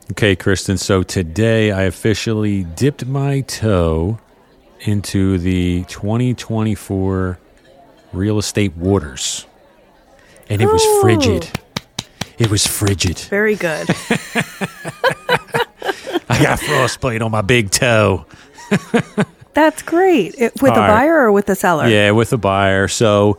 Okay, Kristen. So today I officially dipped my toe into the 2024 real estate waters. And it was frigid. It was frigid. Very good. I got frostbite on my big toe. That's great. With the buyer or with the seller? Yeah, with the buyer. So,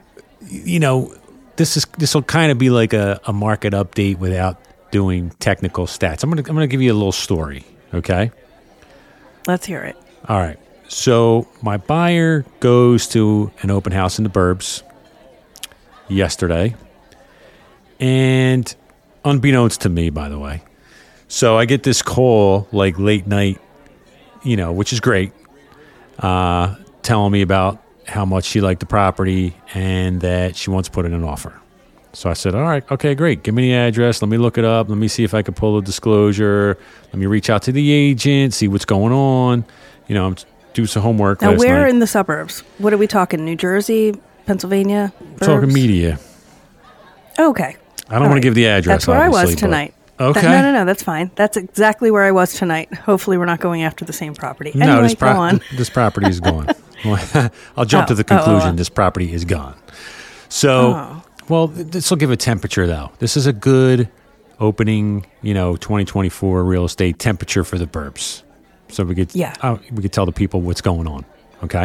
this will kind of be like a market update without doing technical stats. I'm gonna give you a little story, okay? Let's hear it. All right. So my buyer goes to an open house in the burbs yesterday, and unbeknownst to me, by the way, so I get this call like late night, which is great, telling me about how much she liked the property and that she wants to put in an offer. So I said, all right, okay, great. Give me the address. Let me look it up. Let me see if I can pull a disclosure. Let me reach out to the agent, see what's going on. Do some homework. Now, where night. in the suburbs? What are we talking? New Jersey, Pennsylvania? We're talking media. Okay. I don't want to give the address. That's where I was tonight. Okay. No, that's fine. That's exactly where I was tonight. Hopefully, we're not going after the same property. Anyway, go on. This property is gone. I'll jump to the conclusion. This property is gone. So, well, this will give a temperature, though. This is a good opening, 2024 real estate temperature for the burbs. So we could tell the people what's going on. Okay.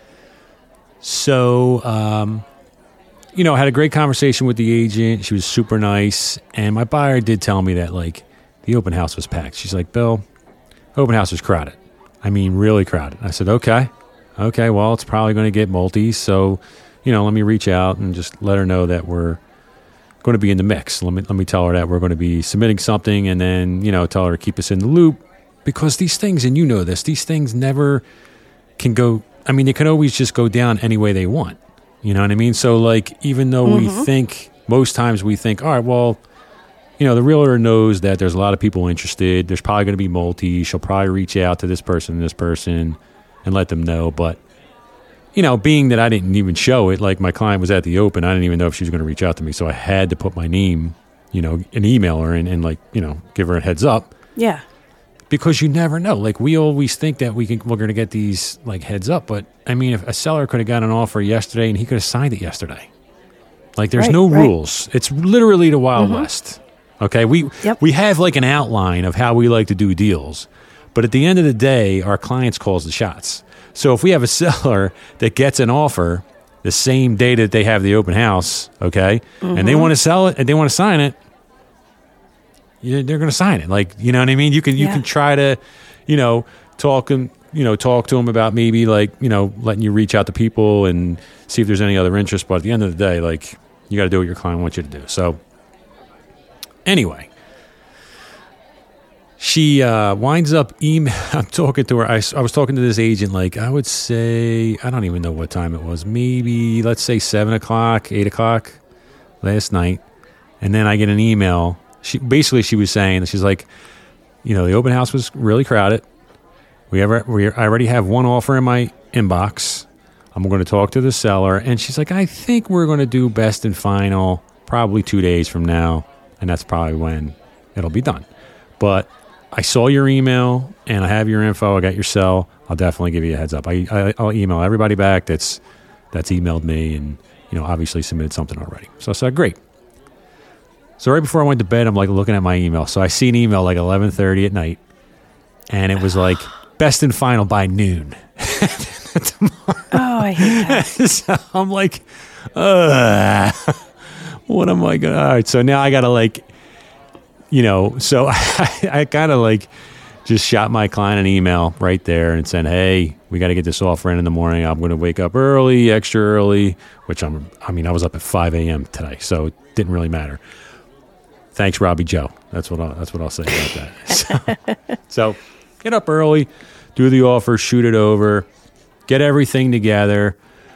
So, I had a great conversation with the agent. She was super nice. And my buyer did tell me that, the open house was packed. She's like, Bill, open house is crowded. I mean, really crowded. I said, okay, well, it's probably going to get multi. So, let me reach out and just let her know that we're going to be in the mix. Let me tell her that we're going to be submitting something and then, tell her to keep us in the loop. Because these things, and these things never can go, they can always just go down any way they want. You know what I mean? So, even though most times we think, all right, well, the realtor knows that there's a lot of people interested. There's probably going to be multi. She'll probably reach out to this person and let them know. But, being that I didn't even show it, my client was at the open, I didn't even know if she was going to reach out to me. So I had to put my name, and email her and give her a heads up. Yeah. Because you never know. We always think that we're going to get these heads up, but if a seller could have got an offer yesterday and he could have signed it yesterday. There's no rules. It's literally the Wild West. Okay, we have an outline of how we like to do deals, but at the end of the day, our clients calls the shots. So if we have a seller that gets an offer the same day that they have the open house, okay, and they want to sell it and they want to sign it, they're going to sign it. You know what I mean? You can try to, talk to them about maybe letting you reach out to people and see if there's any other interest. But at the end of the day, you got to do what your client wants you to do. So anyway, she winds up I'm talking to her. I was talking to this agent, I would say, I don't even know what time it was. Maybe let's say 7 o'clock, 8 o'clock last night. And then I get an email. She was saying, she's like, the open house was really crowded. I already have one offer in my inbox. I'm going to talk to the seller. And she's like, I think we're going to do best and final probably 2 days from now. And that's probably when it'll be done. But I saw your email and I have your info. I got your cell. I'll definitely give you a heads up. I'll email everybody back that's emailed me and, obviously submitted something already. So I said, great. So right before I went to bed, I'm looking at my email. So I see an email 11:30 at night, and it was best and final by noon. I hate that. So I'm like, what am I going to... All right, so now I got to so I kind of just shot my client an email right there and said, hey, we got to get this offer in the morning. I'm going to wake up early, extra early, which I was up at 5 a.m. today, so it didn't really matter. Thanks, Robbie Joe. That's what I'll say about that. So get up early, do the offer, shoot it over, get everything together,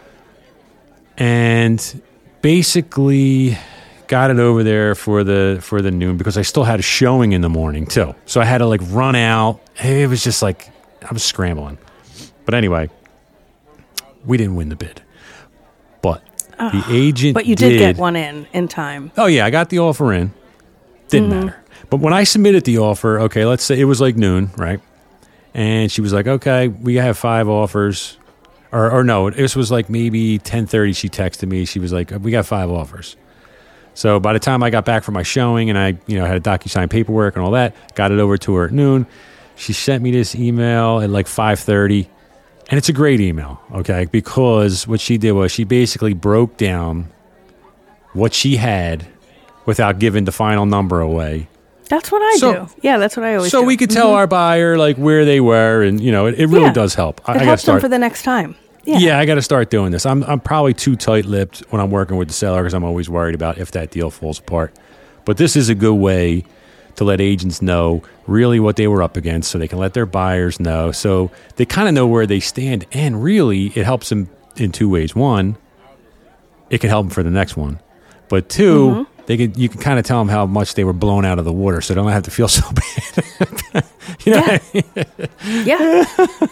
and basically got it over there for the noon because I still had a showing in the morning too. So I had to run out. It was just I was scrambling. But anyway, we didn't win the bid. But the agent But you did get one in time. Oh yeah, I got the offer in. Didn't matter. But when I submitted the offer, okay, let's say it was like noon, right? And she was like, okay, we have 5 offers. Or no, this was like maybe 10:30 she texted me. She was like, we got 5 offers. So by the time I got back from my showing and I had a DocuSign paperwork and all that, got it over to her at noon, she sent me this email at like 5:30. And it's a great email, okay? Because what she did was she basically broke down what she had without giving the final number away. That's what I do. Yeah, that's what I always do. So we could tell our buyer like where they were, and it really does help. It helps them for the next time. Yeah, I got to start doing this. I'm probably too tight-lipped when I'm working with the seller because I'm always worried about if that deal falls apart. But this is a good way to let agents know really what they were up against, so they can let their buyers know, so they kind of know where they stand. And really, it helps them in 2 ways. One, it can help them for the next one. But 2, you can kind of tell them how much they were blown out of the water, so they don't have to feel so bad. What I mean? Yeah.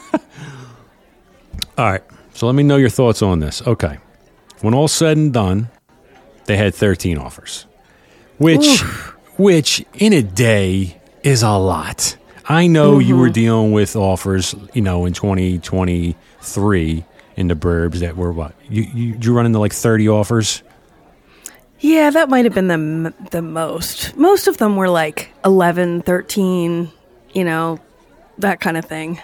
All right. So let me know your thoughts on this. Okay. When all's said and done, they had 13 offers, which in a day is a lot. I know you were dealing with offers, in 2023 in the burbs that were what? You run into like 30 offers? Yeah, that might have been the most. Most of them were like 11, 13, that kind of thing.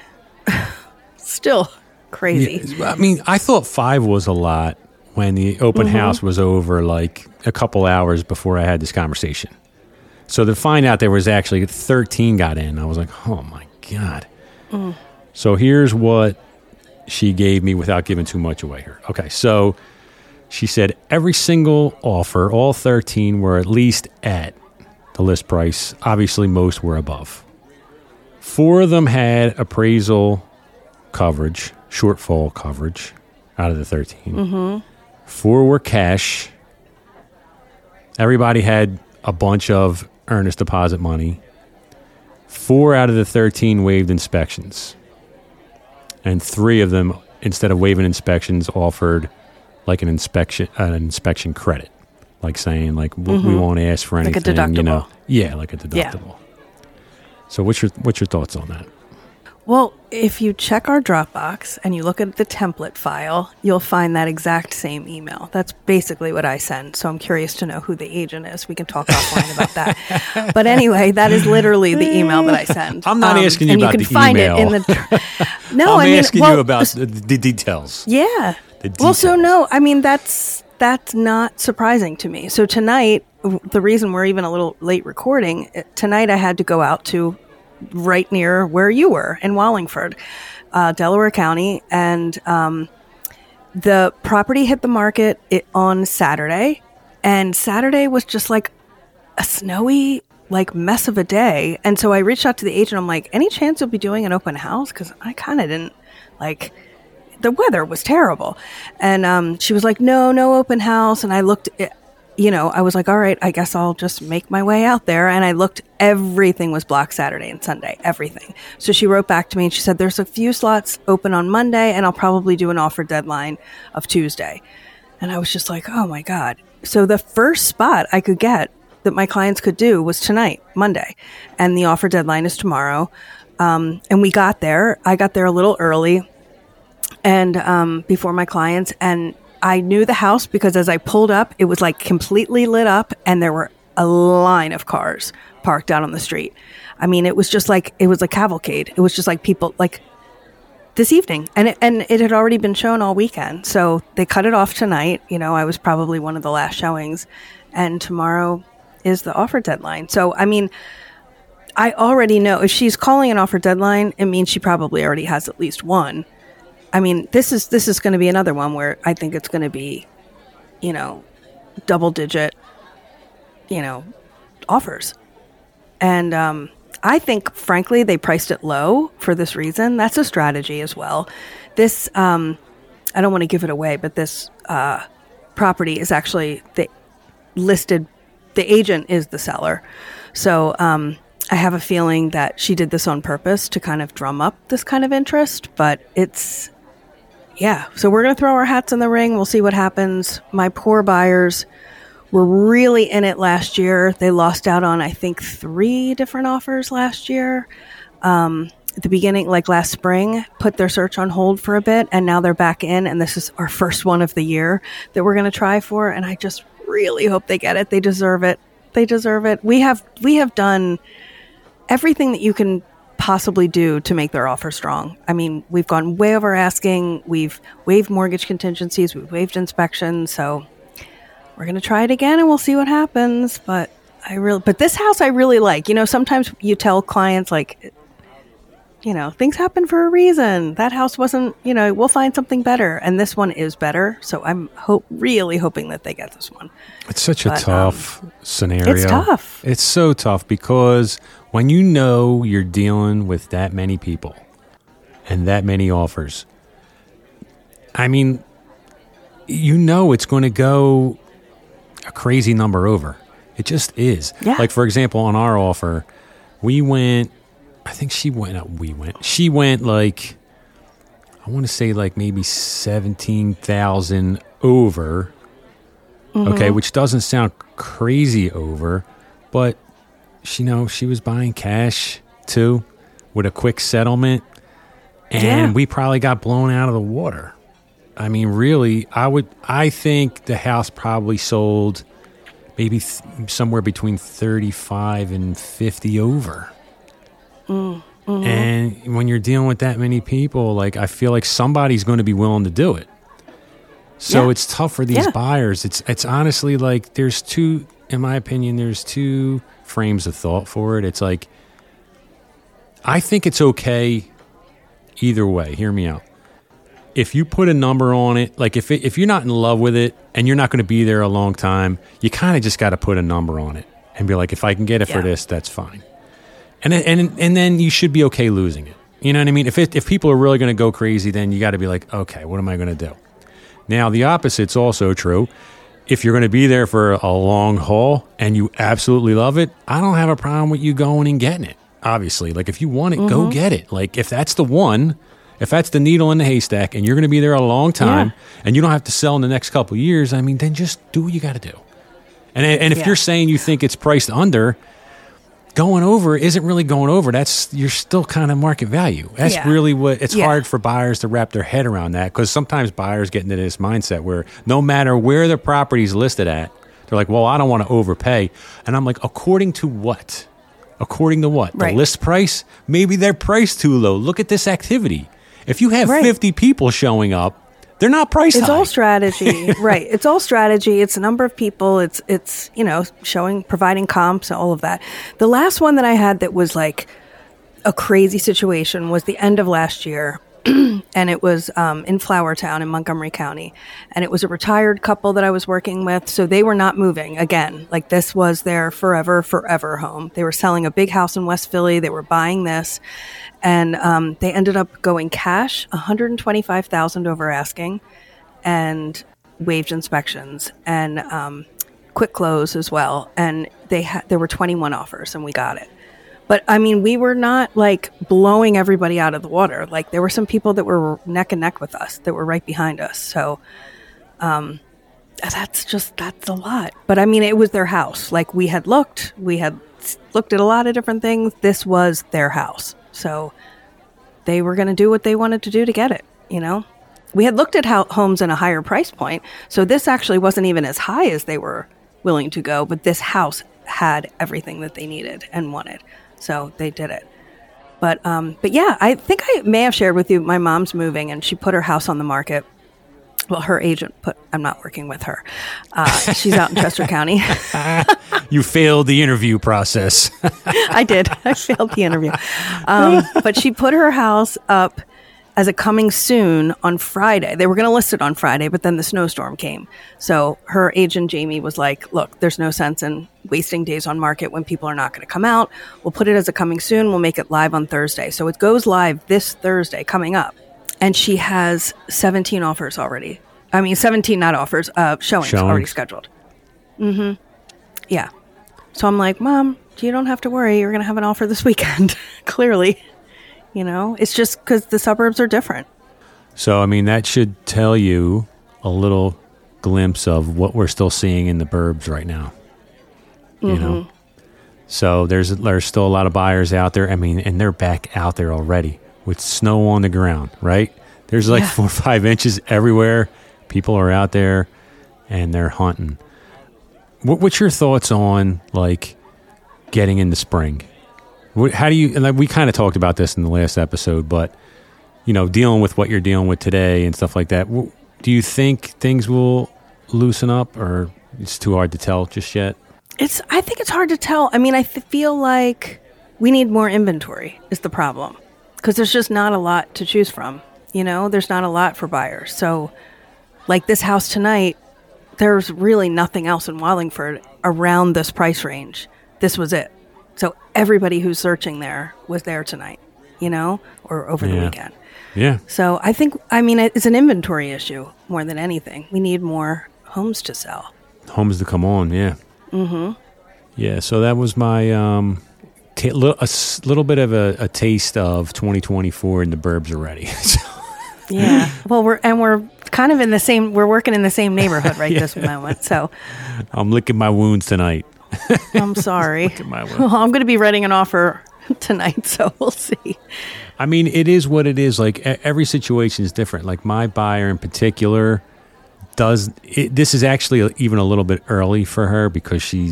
Still crazy. Yeah, I mean, I thought 5 was a lot when the open house was over like a couple hours before I had this conversation. So to find out there was actually 13 got in, I was like, oh my God. So here's what she gave me without giving too much away here. Okay, so she said every single offer, all 13 were at least at the list price. Obviously, most were above. 4 of them had appraisal coverage, shortfall coverage out of the 13. 4 were cash. Everybody had a bunch of earnest deposit money. 4 out of the 13 waived inspections. And 3 of them, instead of waiving inspections, offered like an inspection credit. Like saying, like, we won't ask for anything. Like a deductible. Yeah, like a deductible. Yeah. So what's your thoughts on that? Well, if you check our Dropbox and you look at the template file, you'll find that exact same email. That's basically what I send. So I'm curious to know who the agent is. We can talk offline about that. But anyway, that is literally the email that I send. I'm not asking you about the email. And you can find it in the... No, I'm asking you about the details. Yeah. Well, so no, I mean, that's not surprising to me. So tonight, the reason we're even a little late recording, tonight I had to go out to right near where you were in Wallingford, Delaware County. And the property hit the market on Saturday. And Saturday was just like a snowy, like mess of a day. And so I reached out to the agent. I'm like, any chance you'll be doing an open house? Because I kind of didn't like... The weather was terrible. And she was like, no open house. And I looked, I was like, all right, I guess I'll just make my way out there. And I looked, everything was blocked Saturday and Sunday, everything. So she wrote back to me and she said, there's a few slots open on Monday and I'll probably do an offer deadline of Tuesday. And I was just like, oh my God. So the first spot I could get that my clients could do was tonight, Monday. And the offer deadline is tomorrow. And we got there. I got there a little early. And before my clients, and I knew the house because as I pulled up, it was like completely lit up and there were a line of cars parked out on the street. I mean, it was just like, it was a cavalcade. It was just like people like this evening, and it had already been shown all weekend. So they cut it off tonight. I was probably one of the last showings, and tomorrow is the offer deadline. So, I mean, I already know if she's calling an offer deadline, it means she probably already has at least one. I mean, this is going to be another one where I think it's going to be, double digit, offers. And I think, frankly, they priced it low for this reason. That's a strategy as well. This, I don't want to give it away, but this property is actually listed. The agent is the seller. So I have a feeling that she did this on purpose to kind of drum up this kind of interest, but it's... Yeah, so we're going to throw our hats in the ring. We'll see what happens. My poor buyers were really in it last year. They lost out on, I think, 3 different offers last year. At the beginning, like last spring, put their search on hold for a bit, and now they're back in, and this is our first one of the year that we're going to try for, and I just really hope they get it. They deserve it. They deserve it. We have done everything that you can possibly do to make their offer strong. I mean, we've gone way over asking. We've waived mortgage contingencies. We've waived inspections. So we're going to try it again, and we'll see what happens. But this house I really like. You know, sometimes you tell clients, like, you know, things happen for a reason. That house wasn't, you know, we'll find something better. And this one is better. So I'm really hoping that they get this one. It's such a tough scenario. It's tough. It's so tough because when you know you're dealing with that many people and that many offers, I mean, you know it's going to go a crazy number over. It just is. Yeah. Like, for example, on our offer, she went like, I want to say like maybe 17,000 over. Mm-hmm. Okay, which doesn't sound crazy over, but she was buying cash too with a quick settlement, and we probably got blown out of the water. I mean, really, I think the house probably sold maybe somewhere between 35 and 50 over. Mm-hmm. And when you're dealing with that many people, like, I feel like somebody's going to be willing to do it. So it's tough for these buyers. It's honestly like in my opinion, there's 2 frames of thought for it. It's like, I think it's okay either way. Hear me out. If you put a number on it, like if you're not in love with it and you're not going to be there a long time, you kind of just got to put a number on it and be like, if I can get it for this, that's fine. And then you should be okay losing it. You know what I mean? If people are really going to go crazy, then you got to be like, okay, what am I going to do? Now, the opposite's also true. If you're going to be there for a long haul and you absolutely love it, I don't have a problem with you going and getting it. Obviously, like, if you want it, go get it. Like, if that's the one, if that's the needle in the haystack and you're going to be there a long time and you don't have to sell in the next couple of years, I mean, then just do what you got to do. And if you're saying you think it's priced under, going over isn't really going over. You're still kind of market value. That's really what it's hard for buyers to wrap their head around that, because sometimes buyers get into this mindset where no matter where the property's listed at, they're like, well, I don't want to overpay. And I'm like, according to what? According to what? The list price? Maybe they're priced too low. Look at this activity. If you have 50 people showing up, they're not priced high. It's all strategy. Right. It's all strategy. It's a number of people. It's providing comps, all of that. The last one that I had that was like a crazy situation was the end of last year. And it was in Flowertown in Montgomery County. And it was a retired couple that I was working with. So they were not moving again. Like, this was their forever home. They were selling a big house in West Philly. They were buying this. And they ended up going cash, $125,000 over asking, and waived inspections, and quick close as well. And there were 21 offers, and we got it. But I mean, we were not like blowing everybody out of the water. Like, there were some people that were neck and neck with us, that were right behind us. So that's a lot. But I mean, it was their house. Like, we had looked at a lot of different things. This was their house. So they were going to do what they wanted to do to get it. You know, we had looked at homes in a higher price point. So this actually wasn't even as high as they were willing to go. But this house had everything that they needed and wanted. So they did it. But yeah, I think I may have shared with you, my mom's moving and she put her house on the market. Well, her agent I'm not working with her. She's out in Chester County. You failed the interview process. I did. I failed the interview. But she put her house up as a coming soon on Friday. They were going to list it on Friday, but then the snowstorm came. So her agent, Jamie, was like, look, there's no sense in wasting days on market when people are not going to come out. We'll put it as a coming soon. We'll make it live on Thursday. So it goes live this Thursday coming up. And she has 17 offers already. I mean, 17 not offers, showings already scheduled. Mm-hmm. Yeah. So I'm like, Mom, you don't have to worry. You're going to have an offer this weekend. Clearly. You know, it's just because the suburbs are different. So, I mean, that should tell you a little glimpse of what we're still seeing in the burbs right now. You know, so there's still a lot of buyers out there. I mean, and they're back out there already with snow on the ground, right? There's like 4 or 5 inches everywhere. People are out there and they're hunting. What's your thoughts on like getting into spring? How do you, and we kind of talked about this in the last episode, but you know, dealing with what you're dealing with today and stuff like that, do you think things will loosen up, or it's too hard to tell just yet? I think it's hard to tell. I mean, I feel like we need more inventory is the problem, because there's just not a lot to choose from. You know, there's not a lot for buyers. So like this house tonight, there's really nothing else in Wallingford around this price range. This was it. So everybody who's searching there was there tonight, you know, or over the weekend. Yeah. So I mean, it's an inventory issue more than anything. We need more homes to sell. Homes to come on, yeah. Yeah, so that was my a little bit of a taste of 2024 in the burbs already. Yeah. Well, we're kind of in the same. We're working in the same neighborhood this moment. So I'm licking my wounds tonight. I'm sorry. My wounds. Well, I'm going to be writing an offer tonight, so we'll see. I mean, it is what it is. Like every situation is different. Like my buyer in particular this is actually even a little bit early for her because she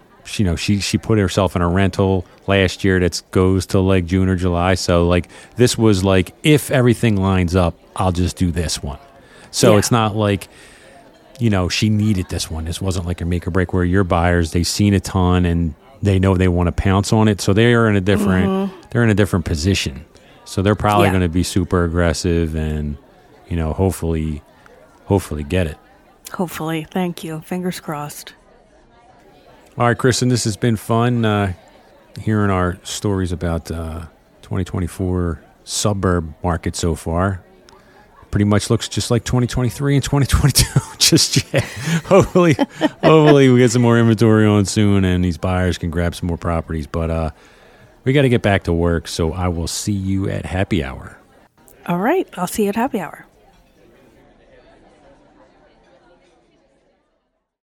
put herself in a rental last year that goes till like June or July. So like this was like, if everything lines up, I'll just do this one. So it's not like, you know, she needed this one. This wasn't like a make or break where your buyers, they've seen a ton and they know they want to pounce on it. So they are in a different position. So they're probably going to be super aggressive and, you know, hopefully get it. Hopefully. Thank you. Fingers crossed. All right, Kristen, this has been fun hearing our stories about 2024 suburb market so far. Pretty much looks just like 2023 and 2022. Just yet. Hopefully we get some more inventory on soon and these buyers can grab some more properties. But we got to get back to work, so I will see you at happy hour. All right. I'll see you at happy hour.